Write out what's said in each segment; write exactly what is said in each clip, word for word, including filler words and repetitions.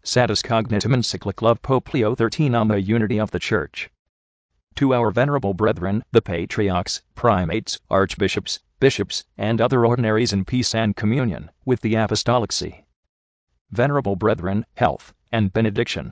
Satis Cognitum Encyclical of Pope Leo the thirteenth on the Unity of the Church. To our venerable brethren, the patriarchs, primates, archbishops, bishops, and other ordinaries in peace and communion with the apostolic see. Venerable brethren, health and benediction.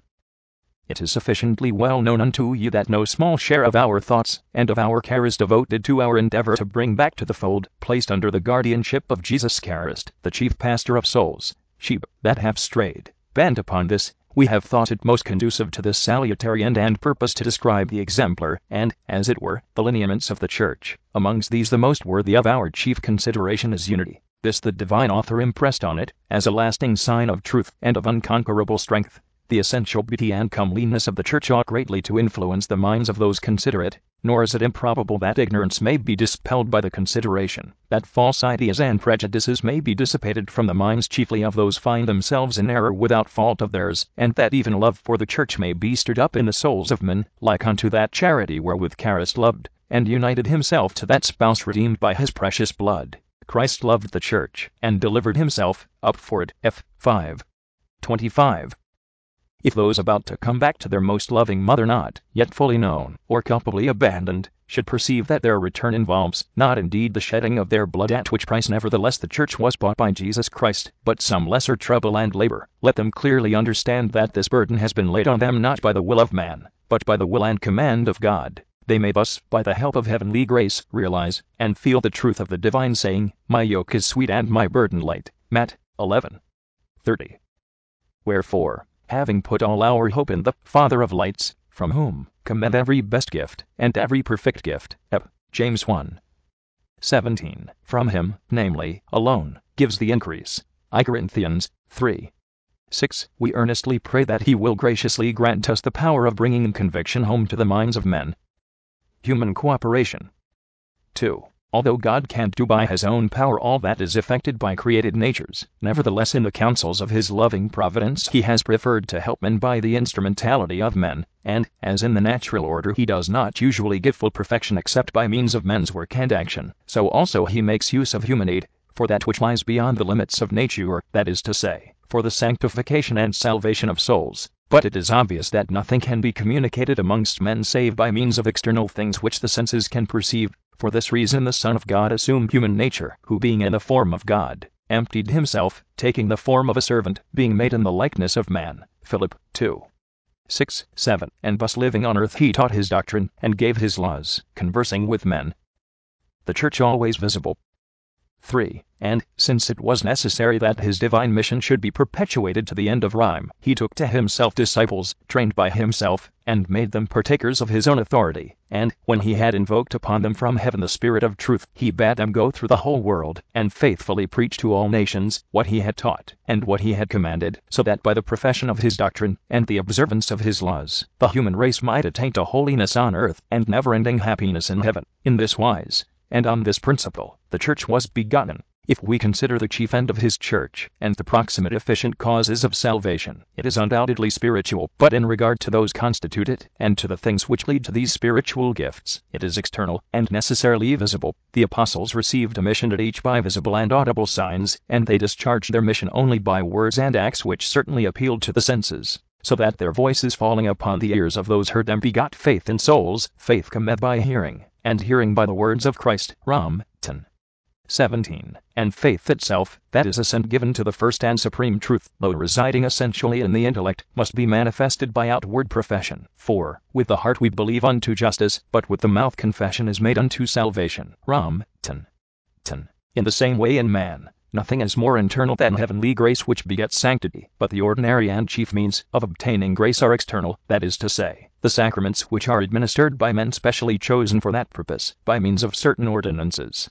It is sufficiently well known unto you that no small share of our thoughts and of our care is devoted to our endeavor to bring back to the fold, placed under the guardianship of Jesus Christ, the chief pastor of souls, sheep that have strayed. Bent upon this, we have thought it most conducive to this salutary end and purpose to describe the exemplar, and, as it were, the lineaments of the Church. Amongst these the most worthy of our chief consideration is unity. This the divine author impressed on it, as a lasting sign of truth and of unconquerable strength. The essential beauty and comeliness of the Church ought greatly to influence the minds of those consider it, nor is it improbable that ignorance may be dispelled by the consideration, that false ideas and prejudices may be dissipated from the minds chiefly of those find themselves in error without fault of theirs, and that even love for the Church may be stirred up in the souls of men, like unto that charity wherewith Christ loved, and united himself to that spouse redeemed by his precious blood. Christ loved the Church, and delivered himself up for it. F. five twenty-five. If those about to come back to their most loving mother not yet fully known, or culpably abandoned, should perceive that their return involves, not indeed the shedding of their blood at which price nevertheless the Church was bought by Jesus Christ, but some lesser trouble and labor, let them clearly understand that this burden has been laid on them not by the will of man, but by the will and command of God. They may thus, by the help of heavenly grace, realize and feel the truth of the divine saying, "My yoke is sweet and my burden light." Matt. eleven thirty. Wherefore, having put all our hope in the Father of lights, from whom cometh every best gift, and every perfect gift, Ep. James one seventeen, from him, namely, alone, gives the increase. I Corinthians three six, we earnestly pray that he will graciously grant us the power of bringing conviction home to the minds of men. Human cooperation. two. Although God can't do by his own power all that is effected by created natures, nevertheless in the counsels of his loving providence he has preferred to help men by the instrumentality of men, and, as in the natural order he does not usually give full perfection except by means of men's work and action, so also he makes use of human aid, for that which lies beyond the limits of nature, that is to say, for the sanctification and salvation of souls. But it is obvious that nothing can be communicated amongst men save by means of external things which the senses can perceive. For this reason the Son of God assumed human nature, who being in the form of God, emptied himself, taking the form of a servant, being made in the likeness of man. Philip two six, seven, and thus living on earth he taught his doctrine, and gave his laws, conversing with men. The Church always visible. three. And, since it was necessary that his divine mission should be perpetuated to the end of rhyme, he took to himself disciples, trained by himself, and made them partakers of his own authority, and, when he had invoked upon them from heaven the Spirit of truth, he bade them go through the whole world, and faithfully preach to all nations what he had taught, and what he had commanded, so that by the profession of his doctrine, and the observance of his laws, the human race might attain to holiness on earth, and never-ending happiness in heaven. In this wise, and on this principle, the Church was begotten. If we consider the chief end of his Church, and the proximate efficient causes of salvation, it is undoubtedly spiritual, but in regard to those constitute it, and to the things which lead to these spiritual gifts, it is external, and necessarily visible. The apostles received a mission at each by visible and audible signs, and they discharged their mission only by words and acts which certainly appealed to the senses, so that their voices falling upon the ears of those heard them begot faith in souls. Faith cometh by hearing, and hearing by the words of Christ. Rom. ten seventeen. And faith itself, that is assent given to the first and supreme truth, though residing essentially in the intellect, must be manifested by outward profession. For, with the heart we believe unto justice, but with the mouth confession is made unto salvation. Rom. ten ten. In the same way in man, nothing is more internal than heavenly grace which begets sanctity, but the ordinary and chief means of obtaining grace are external, that is to say, the sacraments which are administered by men specially chosen for that purpose, by means of certain ordinances.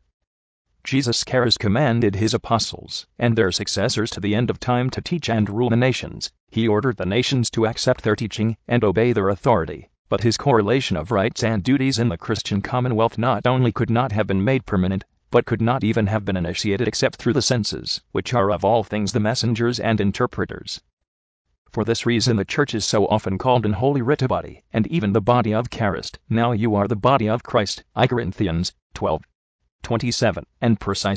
Jesus Christ commanded his apostles, and their successors to the end of time to teach and rule the nations. He ordered the nations to accept their teaching, and obey their authority. But his correlation of rights and duties in the Christian commonwealth not only could not have been made permanent, but could not even have been initiated except through the senses, which are of all things the messengers and interpreters. For this reason the Church is so often called in Holy Writ a body, and even the body of Christ. Now you are the body of Christ. I Corinthians twelve twenty-seven, and precisely,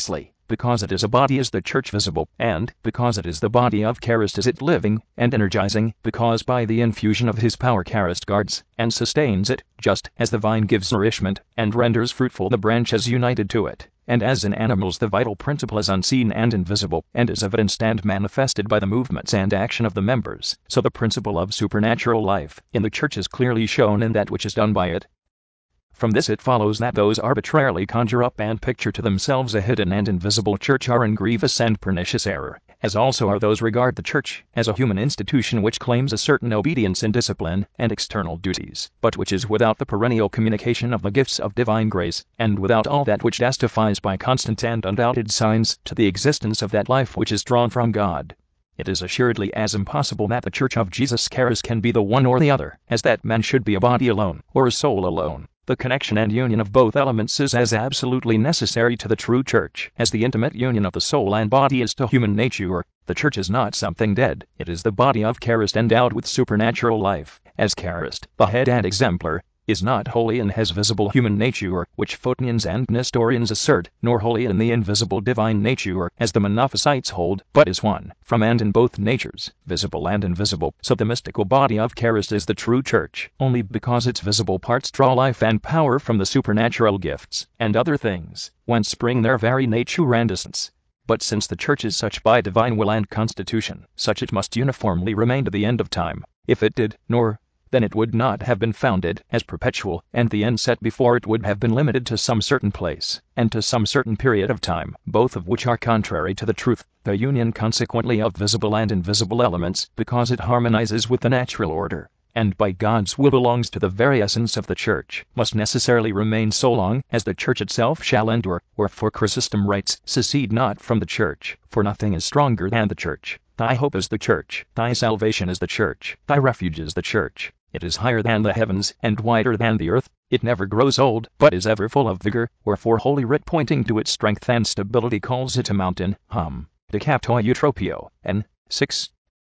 because it is a body is the church visible, and, because it is the body of Christ is it living and energizing, because by the infusion of his power Christ guards and sustains it, just as the vine gives nourishment and renders fruitful the branches united to it. And as in animals the vital principle is unseen and invisible, and is evidenced and manifested by the movements and action of the members, so the principle of supernatural life in the church is clearly shown in that which is done by it. From this it follows that those arbitrarily conjure up and picture to themselves a hidden and invisible church are in grievous and pernicious error, as also are those regard the church as a human institution which claims a certain obedience in discipline and external duties, but which is without the perennial communication of the gifts of divine grace, and without all that which testifies by constant and undoubted signs to the existence of that life which is drawn from God. It is assuredly as impossible that the Church of Jesus Christ can be the one or the other, as that man should be a body alone, or a soul alone. The connection and union of both elements is as absolutely necessary to the true church as the intimate union of the soul and body is to human nature. The church is not something dead, it is the body of Christ endowed with supernatural life, as Christ, the head and exemplar, is not holy in his visible human nature, which Photonians and Nestorians assert, nor holy in the invisible divine nature, as the Monophysites hold, but is one, from and in both natures, visible and invisible. So the mystical body of Christ is the true church, only because its visible parts draw life and power from the supernatural gifts, and other things, whence spring their very nature and essence. But since the church is such by divine will and constitution, such it must uniformly remain to the end of time. If it did, nor then it would not have been founded as perpetual, and the end set before it would have been limited to some certain place, and to some certain period of time, both of which are contrary to the truth. The union consequently of visible and invisible elements, because it harmonizes with the natural order, and by God's will belongs to the very essence of the church, must necessarily remain so long as the church itself shall endure. Wherefore Chrysostom writes, "Secede not from the church, for nothing is stronger than the church. Thy hope is the church, thy salvation is the church, thy refuge is the church. It is higher than the heavens, and wider than the earth. It never grows old, but is ever full of vigor." Wherefore Holy Writ, pointing to its strength and stability, calls it a mountain. Hum. De Capto Eutropio, N. six.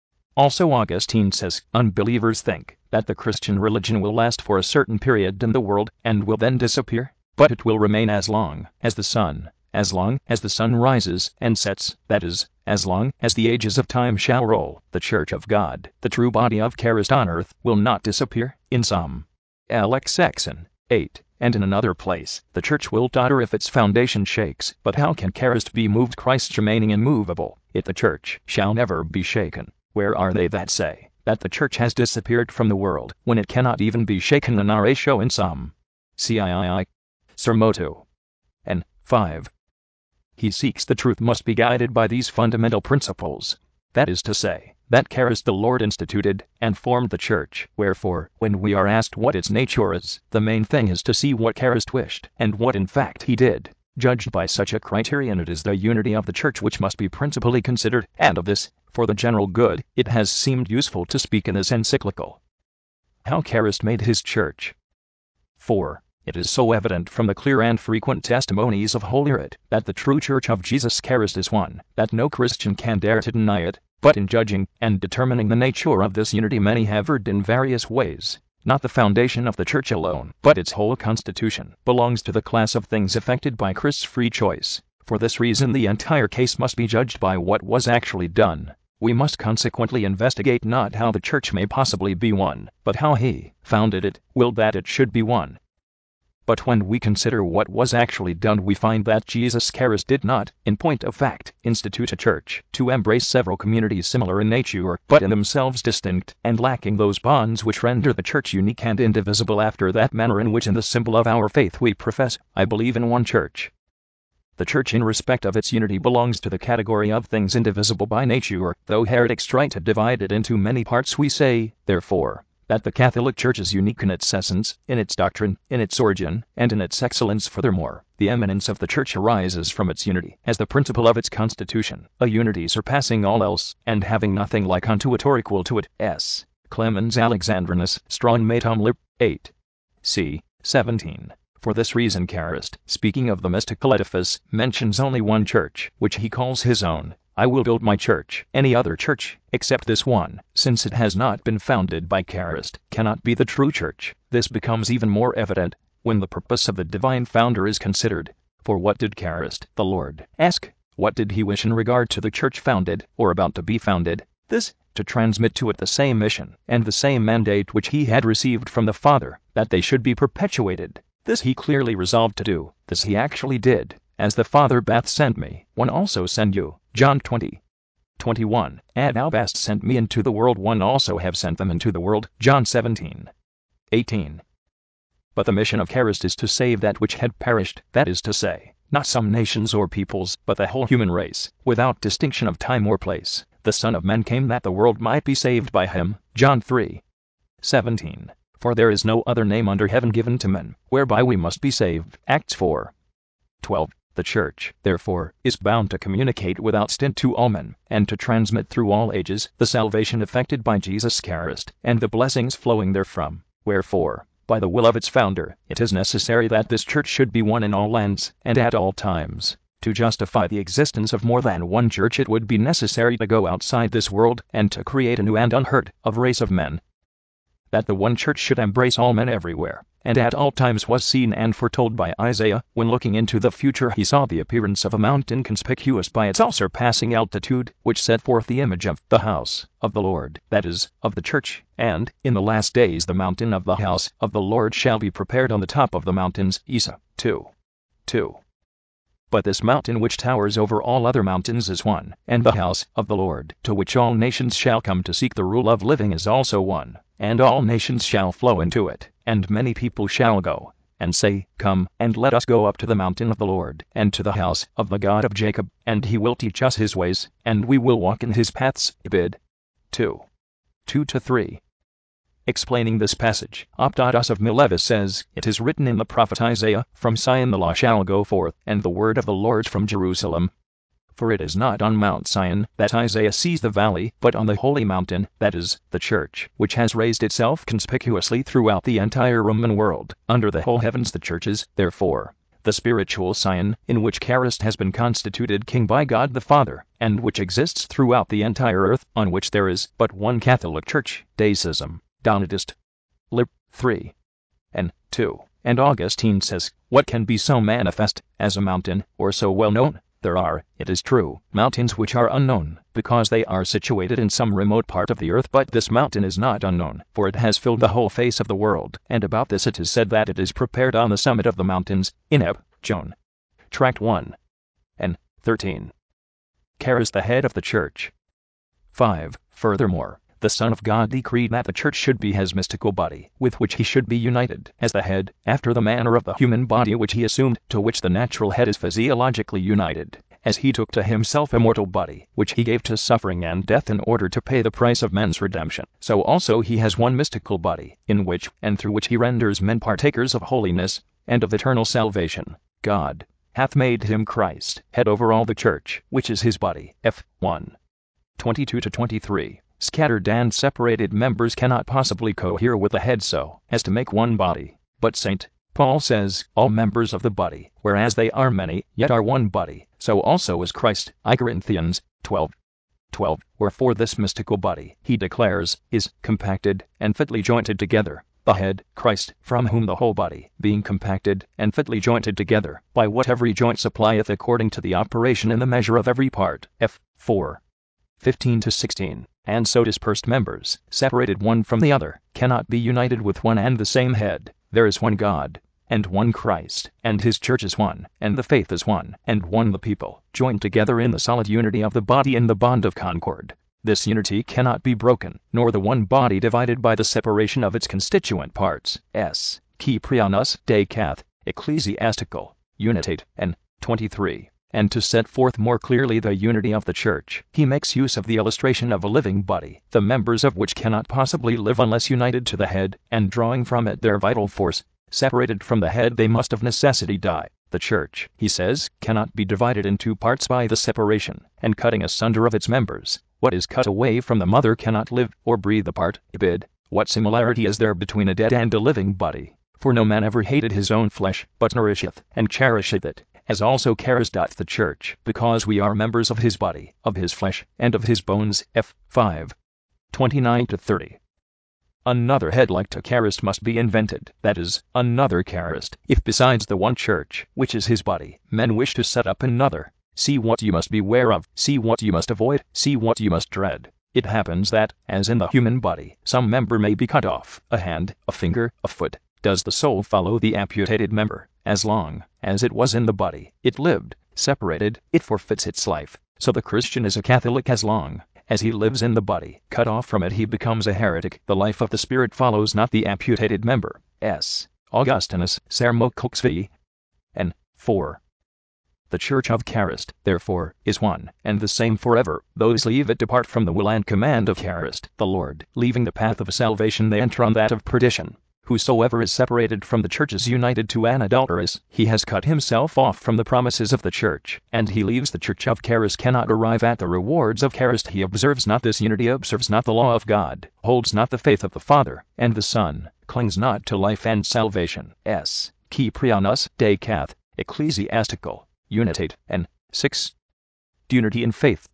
Also Augustine says, "Unbelievers think that the Christian religion will last for a certain period in the world, and will then disappear. But it will remain as long as the sun, as long as the sun rises and sets, that is, as long as the ages of time shall roll. The Church of God, the true body of Christ on earth, will not disappear." In Psalm L X Saxon, eight, and in another place, "The church will totter if its foundation shakes. But how can Christ be moved? Christ remaining immovable, it the church shall never be shaken." Where are they that say that the church has disappeared from the world, when it cannot even be shaken? An ratio in Psalm C I I Sermoto N. five. He seeks the truth must be guided by these fundamental principles. That is to say, that Christ the Lord instituted and formed the church. Wherefore, when we are asked what its nature is, the main thing is to see what Christ wished, and what in fact he did. Judged by such a criterion, it is the unity of the church which must be principally considered, and of this, for the general good, it has seemed useful to speak in this encyclical. How Christ made his church. four. It is so evident from the clear and frequent testimonies of Holy Writ that the true Church of Jesus Christ is one, that no Christian can dare to deny it. But in judging and determining the nature of this unity many have erred in various ways. Not the foundation of the church alone, but its whole constitution, belongs to the class of things effected by Christ's free choice. For this reason the entire case must be judged by what was actually done. We must consequently investigate not how the church may possibly be one, but how he founded it, willed that it should be one. But when we consider what was actually done, we find that Jesus Christ did not, in point of fact, institute a church to embrace several communities similar in nature, but in themselves distinct, and lacking those bonds which render the church unique and indivisible after that manner in which in the symbol of our faith we profess, "I believe in one church." The church in respect of its unity belongs to the category of things indivisible by nature, though heretics try to divide it into many parts. We say, therefore, that the Catholic Church is unique in its essence, in its doctrine, in its origin, and in its excellence. Furthermore, the eminence of the Church arises from its unity, as the principle of its constitution, a unity surpassing all else, and having nothing like unto it or equal to it. S. Clemens Alexandrinus, Strawn Matum Lib. eight. C. seventeen. For this reason Christ, speaking of the mystical edifice, mentions only one church, which he calls his own. "I will build my church." Any other church, except this one, since it has not been founded by Christ, cannot be the true church. This becomes even more evident when the purpose of the divine founder is considered. For what did Christ, the Lord, ask? What did he wish in regard to the church founded, or about to be founded? This, to transmit to it the same mission, and the same mandate which he had received from the Father, that they should be perpetuated. This he clearly resolved to do, this he actually did. As the Father bath sent me, one also send you. John twenty, twenty-one. And thou hast sent me into the world, one also have sent them into the world. John seventeen, eighteen. But the mission of Christ is to save that which had perished, that is to say, not some nations or peoples, but the whole human race, without distinction of time or place. The Son of Man came that the world might be saved by him. John three, seventeen. For there is no other name under heaven given to men, whereby we must be saved. Acts four, twelve. The Church, therefore, is bound to communicate without stint to all men, and to transmit through all ages the salvation effected by Jesus Christ, and the blessings flowing therefrom. Wherefore, by the will of its founder, it is necessary that this church should be one in all lands, and at all times. To justify the existence of more than one church, it would be necessary to go outside this world, and to create a new and unheard of race of men. That the one church should embrace all men everywhere, and at all times, was seen and foretold by Isaiah. When looking into the future, he saw the appearance of a mountain conspicuous by its all-surpassing altitude, which set forth the image of the house of the Lord, that is, of the church. And, in the last days, the mountain of the house of the Lord shall be prepared on the top of the mountains. Esau two, two. But this mountain which towers over all other mountains is one, and the house of the Lord, to which all nations shall come to seek the rule of living, is also one, and all nations shall flow into it. And many people shall go, and say, Come, and let us go up to the mountain of the Lord, and to the house of the God of Jacob, and he will teach us his ways, and we will walk in his paths. Ibid. two, two to three. Explaining this passage, Optatus of Miletus says, It is written in the prophet Isaiah, From Sion the law shall go forth, and the word of the Lord from Jerusalem. For it is not on Mount Sion that Isaiah sees the valley, but on the holy mountain, that is, the church, which has raised itself conspicuously throughout the entire Roman world. Under the whole heavens the church is, therefore, the spiritual Sion, in which Christ has been constituted king by God the Father, and which exists throughout the entire earth, on which there is but one Catholic Church. Deism. Donatist. Lib. three and two. And Augustine says, What can be so manifest as a mountain, or so well known? There are, it is true, mountains which are unknown, because they are situated in some remote part of the earth, but this mountain is not unknown, for it has filled the whole face of the world, and about this it is said that it is prepared on the summit of the mountains. Ineb. Joan. Tract one and thirteen. Christ the head of the church. five. Furthermore, the Son of God decreed that the church should be his mystical body, with which he should be united, as the head, after the manner of the human body which he assumed, to which the natural head is physiologically united, as he took to himself a mortal body, which he gave to suffering and death in order to pay the price of men's redemption. So also he has one mystical body, in which, and through which he renders men partakers of holiness, and of eternal salvation. God hath made him Christ, head over all the church, which is his body. F. one, twenty-two to twenty-three. Scattered and separated members cannot possibly cohere with the head so as to make one body. But Saint Paul says, All members of the body, whereas they are many, yet are one body, so also is Christ. I Corinthians twelve, twelve. Wherefore this mystical body, he declares, is compacted and fitly jointed together, the head, Christ, from whom the whole body, being compacted and fitly jointed together, by what every joint supplieth according to the operation in the measure of every part. F. four, fifteen to sixteen. And so dispersed members, separated one from the other, cannot be united with one and the same head. There is one God, and one Christ, and his church is one, and the faith is one, and one the people, joined together in the solid unity of the body in the bond of concord. This unity cannot be broken, nor the one body divided by the separation of its constituent parts. S. Cyprianus de Cath. Ecclesiastical Unitate. N. twenty-three. And to set forth more clearly the unity of the church, he makes use of the illustration of a living body, the members of which cannot possibly live unless united to the head, and drawing from it their vital force. Separated from the head they must of necessity die. The church, he says, cannot be divided in two parts by the separation and cutting asunder of its members. What is cut away from the mother cannot live or breathe apart. Ibid. What similarity is there between a dead and a living body? For no man ever hated his own flesh, but nourisheth and cherisheth it, as also Christ doth the church, because we are members of his body, of his flesh, and of his bones. F. five, twenty-nine to thirty. Another head like to Christ must be invented, that is, another Christ, if besides the one church, which is his body, men wish to set up another. See what you must beware of, see what you must avoid, see what you must dread. It happens that, as in the human body, some member may be cut off, a hand, a finger, a foot. Does the soul follow the amputated member? As long as it was in the body, it lived. Separated, it forfeits its life. So the Christian is a Catholic as long as he lives in the body. Cut off from it, he becomes a heretic. The life of the spirit follows not the amputated member. S. Augustinus, Sermo Coxvi. N. four. The Church of Christ, therefore, is one and the same forever. Those leave it depart from the will and command of Christ the Lord. Leaving the path of salvation, they enter on that of perdition. Whosoever is separated from the church is united to an adulteress. He has cut himself off from the promises of the church, and he leaves the Church of Christ, cannot arrive at the rewards of Christ. He observes not this unity, observes not the law of God, holds not the faith of the Father and the Son, clings not to life and salvation. S. Cyprianus de Cath. Ecclesiastical. Unitate. And six. Unity in faith.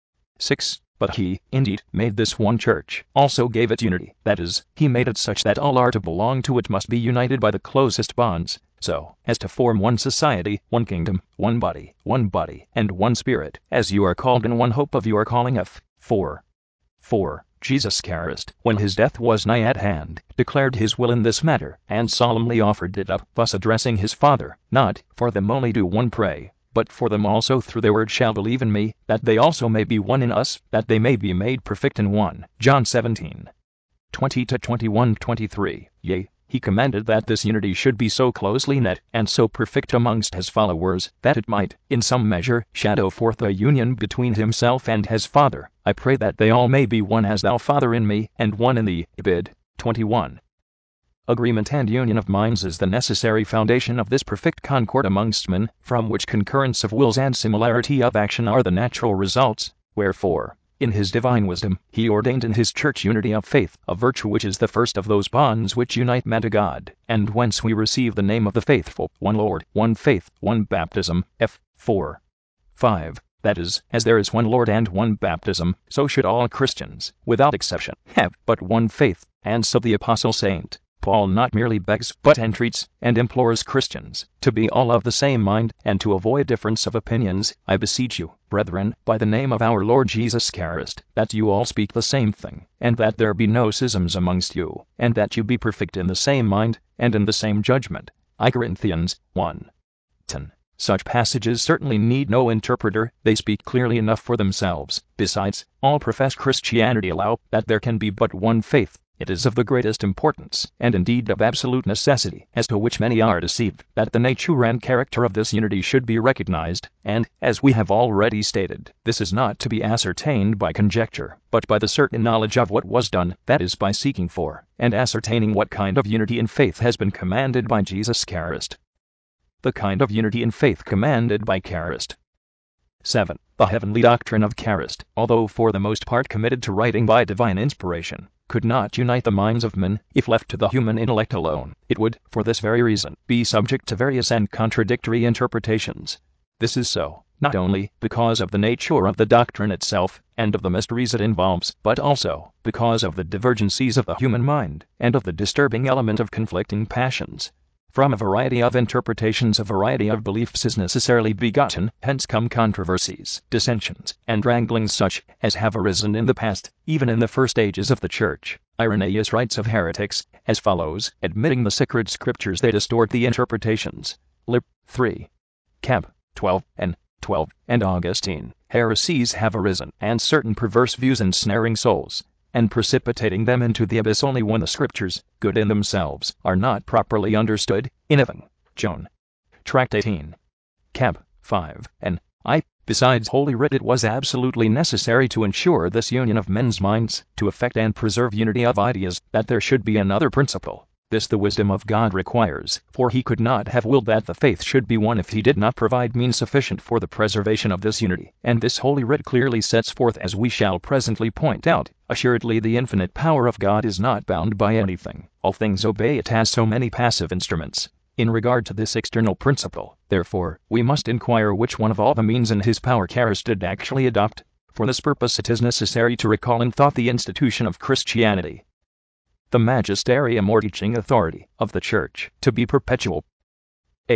six. But he, indeed, made this one church, also gave it unity. That is, he made it such that all are to belong to it must be united by the closest bonds, so as to form one society, one kingdom, one body, one body, and one spirit, as you are called in one hope of your calling. F. four. four. Jesus Christ, when his death was nigh at hand, declared his will in this matter, and solemnly offered it up, thus addressing his Father, not for them only do one pray, but for them also through their word shall believe in me, that they also may be one in us, that they may be made perfect in one. John seventeen. twenty to twenty-one twenty-three. Yea, he commanded that this unity should be so closely knit, and so perfect amongst his followers, that it might, in some measure, shadow forth a union between himself and his Father. I pray that they all may be one as thou, Father, in me, and one in thee. Ibid. twenty-one. Agreement and union of minds is the necessary foundation of this perfect concord amongst men, from which concurrence of wills and similarity of action are the natural results. Wherefore, in his divine wisdom, he ordained in his church unity of faith, a virtue which is the first of those bonds which unite man to God, and whence we receive the name of the faithful. One Lord, one faith, one baptism. F. four. five. That is, as there is one Lord and one baptism, so should all Christians, without exception, have but one faith. And so the Apostle Saint Paul not merely begs, but entreats and implores Christians to be all of the same mind, and to avoid difference of opinions. I beseech you, brethren, by the name of our Lord Jesus Christ, that you all speak the same thing, and that there be no schisms amongst you, and that you be perfect in the same mind, and in the same judgment. I Corinthians one. ten. Such passages certainly need no interpreter, they speak clearly enough for themselves. Besides, all professed Christianity allow that there can be but one faith. It is of the greatest importance, and indeed of absolute necessity, as to which many are deceived, that the nature and character of this unity should be recognized, and, as we have already stated, this is not to be ascertained by conjecture, but by the certain knowledge of what was done, that is, by seeking for, and ascertaining what kind of unity in faith has been commanded by Jesus Christ. The kind of unity in faith commanded by Christ. seven. The heavenly doctrine of Christ, although for the most part committed to writing by divine inspiration, could not unite the minds of men. If left to the human intellect alone, it would, for this very reason, be subject to various and contradictory interpretations. This is so, not only because of the nature of the doctrine itself, and of the mysteries it involves, but also because of the divergencies of the human mind, and of the disturbing element of conflicting passions. From a variety of interpretations a variety of beliefs is necessarily begotten, hence come controversies, dissensions, and wranglings such as have arisen in the past, even in the first ages of the Church. Irenaeus writes of heretics as follows: admitting the sacred scriptures, they distort the interpretations. Lib. three. Cap. twelve and twelve. And Augustine, heresies have arisen, and certain perverse views ensnaring souls, and precipitating them into the abyss only when the scriptures, good in themselves, are not properly understood. In Evan, Joan. Tract eighteen. Cap. five, and I. Besides Holy Writ, it was absolutely necessary to ensure this union of men's minds, to effect and preserve unity of ideas, that there should be another principle. This the wisdom of God requires, for he could not have willed that the faith should be one if he did not provide means sufficient for the preservation of this unity. And this Holy Writ clearly sets forth, as we shall presently point out. Assuredly the infinite power of God is not bound by anything. All things obey it as so many passive instruments. In regard to this external principle, therefore, we must inquire which one of all the means in his power Christ did actually adopt. For this purpose it is necessary to recall in thought the institution of Christianity, the magisterium or teaching authority of the Church, to be perpetual. eight.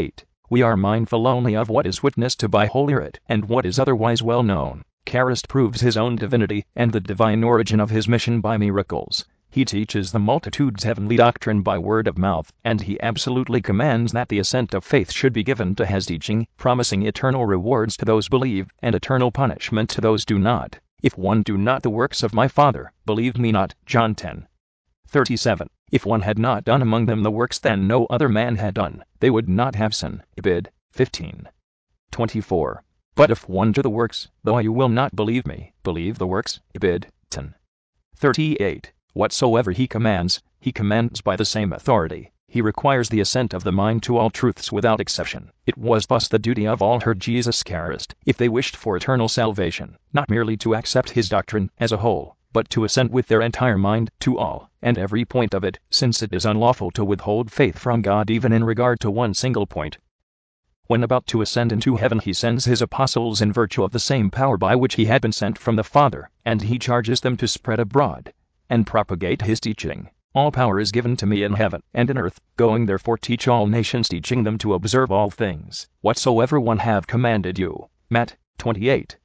We are mindful only of what is witnessed to by Holy Writ and what is otherwise well known. Kerast proves his own divinity and the divine origin of his mission by miracles. He teaches the multitudes heavenly doctrine by word of mouth, and he absolutely commands that the assent of faith should be given to his teaching, promising eternal rewards to those believe and eternal punishment to those do not. If one do not the works of my Father, believe me not. John ten thirty-seven. If one had not done among them the works that no other man had done, they would not have sin. Ibid. fifteen twenty-four. But if one do the works, though you will not believe me, believe the works. Ibid. ten thirty-eight. Whatsoever he commands, he commands by the same authority. He requires the assent of the mind to all truths without exception. It was thus the duty of all heard Jesus Kerast, if they wished for eternal salvation, not merely to accept his doctrine as a whole, but to assent with their entire mind to all and every point of it, since it is unlawful to withhold faith from God even in regard to one single point. When about to ascend into heaven, he sends his apostles in virtue of the same power by which he had been sent from the Father, and he charges them to spread abroad and propagate his teaching. All power is given to me in heaven and in earth. Going therefore teach all nations, teaching them to observe all things whatsoever one have commanded you. Matt. twenty-eight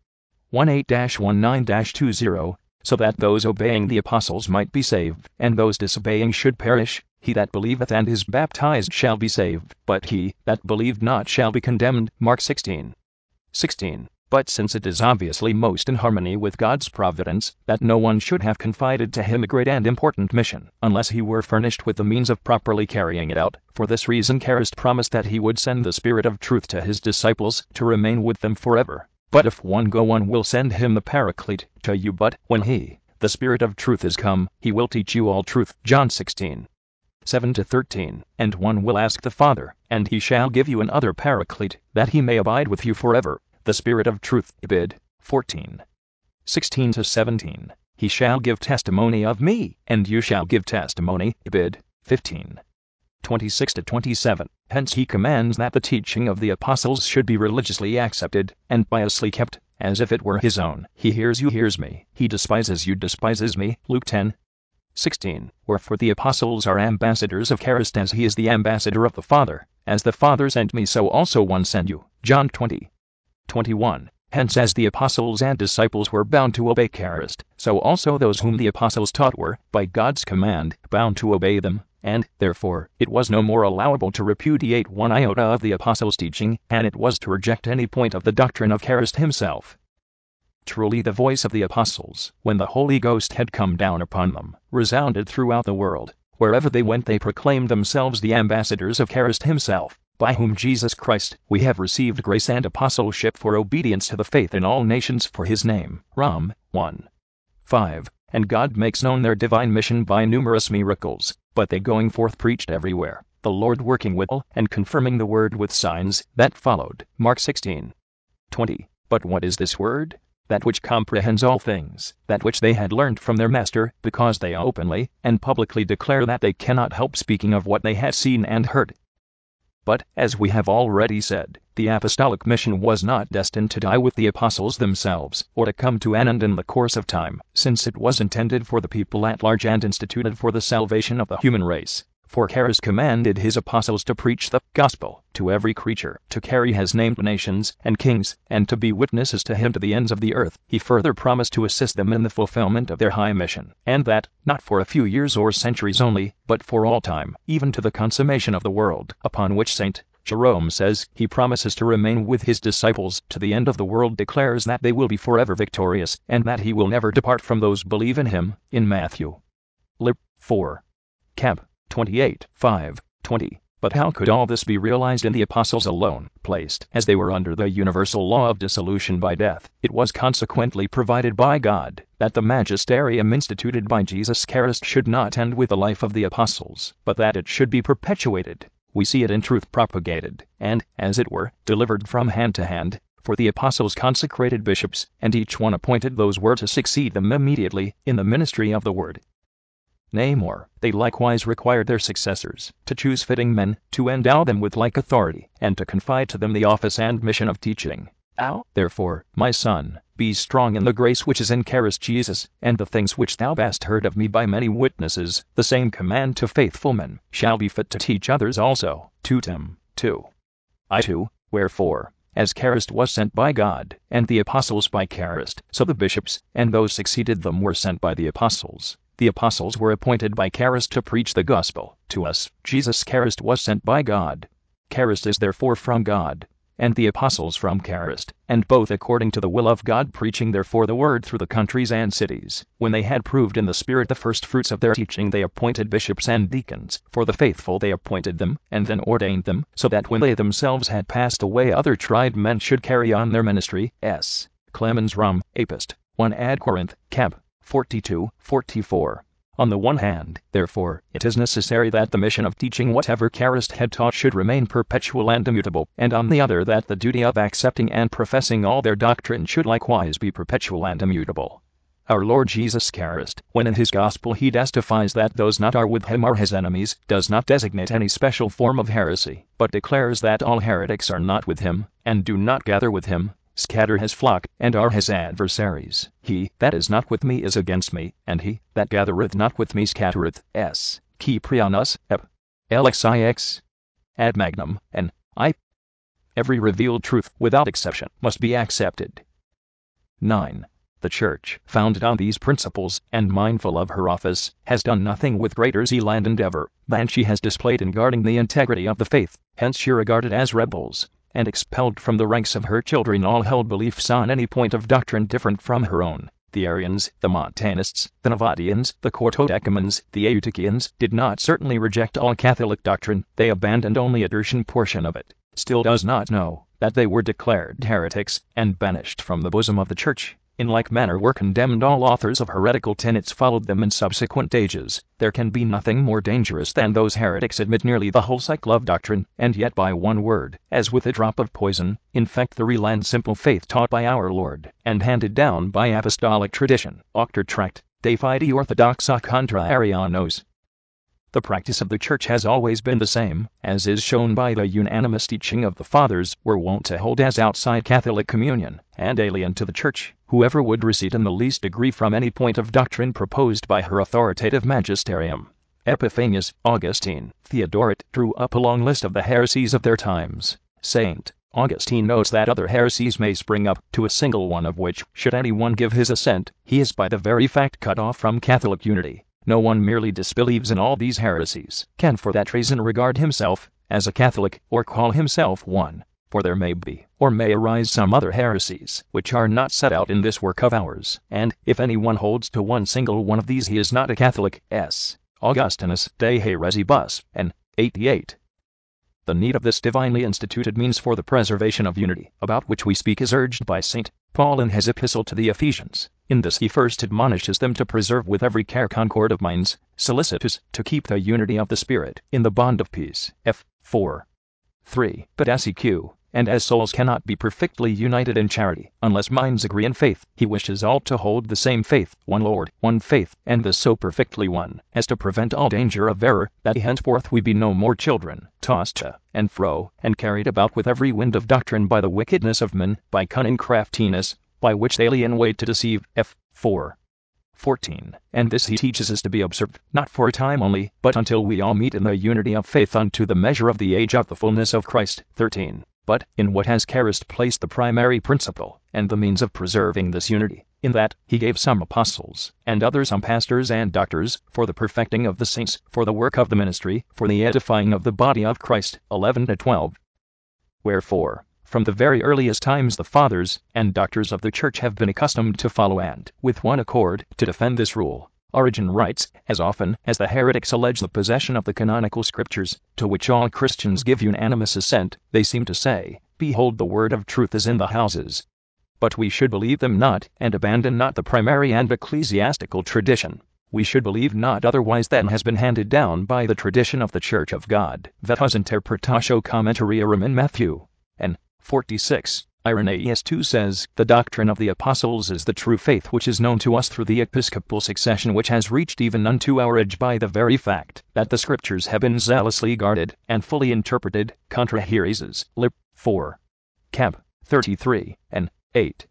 eighteen nineteen twenty. So that those obeying the apostles might be saved, and those disobeying should perish. He that believeth and is baptized shall be saved, but he that believed not shall be condemned. Mark sixteen sixteen. But since it is obviously most in harmony with God's providence that no one should have confided to him a great and important mission, unless he were furnished with the means of properly carrying it out, for this reason Kerast promised that he would send the Spirit of truth to his disciples, to remain with them forever. But if one go, one will send him the Paraclete to you, but when he, the Spirit of truth, is come, he will teach you all truth. John sixteen seven to thirteen. And one will ask the Father, and he shall give you another Paraclete, that he may abide with you forever, the Spirit of truth. Ibid. fourteen sixteen to seventeen. He shall give testimony of me, and you shall give testimony. Ibid. fifteen twenty-six to twenty-seven. Hence he commands that the teaching of the apostles should be religiously accepted, and piously kept, as if it were his own. He hears you, hears me. He despises you, despises me. Luke ten sixteen. Wherefore the apostles are ambassadors of Kerast, as he is the ambassador of the Father. As the Father sent me, so also one send you. John twenty twenty-one. Hence as the apostles and disciples were bound to obey Kerast, so also those whom the apostles taught were, by God's command, bound to obey them. And, therefore, it was no more allowable to repudiate one iota of the apostles' teaching, and it was to reject any point of the doctrine of Kerast himself. Truly the voice of the apostles, when the Holy Ghost had come down upon them, resounded throughout the world. Wherever they went they proclaimed themselves the ambassadors of Kerast himself, by whom Jesus Christ, we have received grace and apostleship for obedience to the faith in all nations for his name. Rom. one five. And God makes known their divine mission by numerous miracles, but they going forth preached everywhere, the Lord working withal, and confirming the word with signs that followed. Mark sixteen twenty. But what is this word? That which comprehends all things, that which they had learned from their master, because they openly and publicly declare that they cannot help speaking of what they had seen and heard. But, as we have already said, the apostolic mission was not destined to die with the apostles themselves, or to come to an end in the course of time, since it was intended for the people at large and instituted for the salvation of the human race. For Kerast commanded his apostles to preach the gospel to every creature, to carry his name to nations and kings, and to be witnesses to him to the ends of the earth. He further promised to assist them in the fulfillment of their high mission, and that, not for a few years or centuries only, but for all time, even to the consummation of the world, upon which Saint Jerome says he promises to remain with his disciples to the end of the world, declares that they will be forever victorious, and that he will never depart from those believe in him, in Matthew. Lib. four. Cap. twenty-eight, five, twenty. But how could all this be realized in the apostles alone? Placed, as they were under the universal law of dissolution by death, it was consequently provided by God that the magisterium instituted by Jesus Kerast should not end with the life of the apostles, but that it should be perpetuated. We see it in truth propagated, and, as it were, delivered from hand to hand, for the apostles consecrated bishops, and each one appointed those were to succeed them immediately in the ministry of the word. Nay more, they likewise required their successors to choose fitting men, to endow them with like authority, and to confide to them the office and mission of teaching. Thou, therefore, my son, be strong in the grace which is in Christ Jesus, and the things which thou hast heard of me by many witnesses, the same command to faithful men, shall be fit to teach others also. Two Tim. two. I two. Wherefore, as Christ was sent by God, and the apostles by Christ, so the bishops, and those succeeded them were sent by the apostles. The apostles were appointed by Christ to preach the gospel to us. Jesus Christ was sent by God. Christ is therefore from God, and the apostles from Christ, and both according to the will of God, preaching therefore the word through the countries and cities. When they had proved in the Spirit the first fruits of their teaching, they appointed bishops and deacons. For the faithful they appointed them, and then ordained them, so that when they themselves had passed away, other tried men should carry on their ministry. S. Clemens Rum, Apist. one ad Corinth, Cap. forty-two, forty-four. On the one hand, therefore, it is necessary that the mission of teaching whatever Christ had taught should remain perpetual and immutable, and on the other that the duty of accepting and professing all their doctrine should likewise be perpetual and immutable. Our Lord Jesus Christ, when in his gospel he testifies that those not are with him are his enemies, does not designate any special form of heresy, but declares that all heretics are not with him, and do not gather with him, scatter his flock, and are his adversaries. He that is not with me is against me, and he that gathereth not with me scattereth. S. Cyprianus, Ep. Lxix. Ad Magnum, and I. Every revealed truth, without exception, must be accepted. nine. The Church, founded on these principles, and mindful of her office, has done nothing with greater zeal and endeavor than she has displayed in guarding the integrity of the faith. Hence she regarded as rebels, and expelled from the ranks of her children all held beliefs on any point of doctrine different from her own. The Arians, the Montanists, the Novatians, the Quartodecimans, the Eutychians, did not certainly reject all Catholic doctrine, they abandoned only a tertian portion of it. Still does not know that they were declared heretics, and banished from the bosom of the Church. In like manner were condemned all authors of heretical tenets followed them in subsequent ages. There can be nothing more dangerous than those heretics admit nearly the whole cycle of doctrine, and yet by one word, as with a drop of poison, infect the real and simple faith taught by our Lord, and handed down by apostolic tradition. Octor Tract, De Fide Orthodoxa contra Arianos. The practice of the Church has always been the same, as is shown by the unanimous teaching of the Fathers, were wont to hold as outside Catholic communion, and alien to the Church, whoever would recede in the least degree from any point of doctrine proposed by her authoritative magisterium. Epiphanius, Augustine, Theodoret drew up a long list of the heresies of their times. Saint Augustine notes that other heresies may spring up, to a single one of which, should any one give his assent, he is by the very fact cut off from Catholic unity. No one merely disbelieves in all these heresies can for that reason regard himself as a Catholic, or call himself one, for there may be, or may arise some other heresies, which are not set out in this work of ours, and, if any one holds to one single one of these, he is not a Catholic. S. Augustinus, De Haeresibus, and eighty-eight. The need of this divinely instituted means for the preservation of unity, about which we speak, is urged by Saint Paul in his epistle to the Ephesians. In this he first admonishes them to preserve with every care concord of minds, solicitous to keep the unity of the Spirit in the bond of peace. F. four. three. But as Q, and as souls cannot be perfectly united in charity, unless minds agree in faith, he wishes all to hold the same faith, one Lord, one faith, and this so perfectly one, as to prevent all danger of error, that henceforth we be no more children, tossed to and fro, and carried about with every wind of doctrine by the wickedness of men, by cunning craftiness, by which they alien way to deceive. F. four. fourteen. And this he teaches us to be observed, not for a time only, but until we all meet in the unity of faith unto the measure of the age of the fullness of Christ. thirteen. But, in what has Christ placed the primary principle, and the means of preserving this unity, in that, he gave some apostles, and others some pastors and doctors, for the perfecting of the saints, for the work of the ministry, for the edifying of the body of Christ. eleven to twelve. Wherefore, from the very earliest times the fathers and doctors of the Church have been accustomed to follow and, with one accord, to defend this rule. Origen writes, as often as the heretics allege the possession of the canonical scriptures, to which all Christians give unanimous assent, they seem to say, behold, the word of truth is in the houses. But we should believe them not, and abandon not the primary and ecclesiastical tradition. We should believe not otherwise than has been handed down by the tradition of the Church of God. Vetus Interpretatio Commentariorum in Matthew. N. forty-six. Irenaeus too says, the doctrine of the apostles is the true faith which is known to us through the episcopal succession, which has reached even unto our age by the very fact that the scriptures have been zealously guarded and fully interpreted. Contra Hereses, Lib. four. Cap. thirty-three, and eight.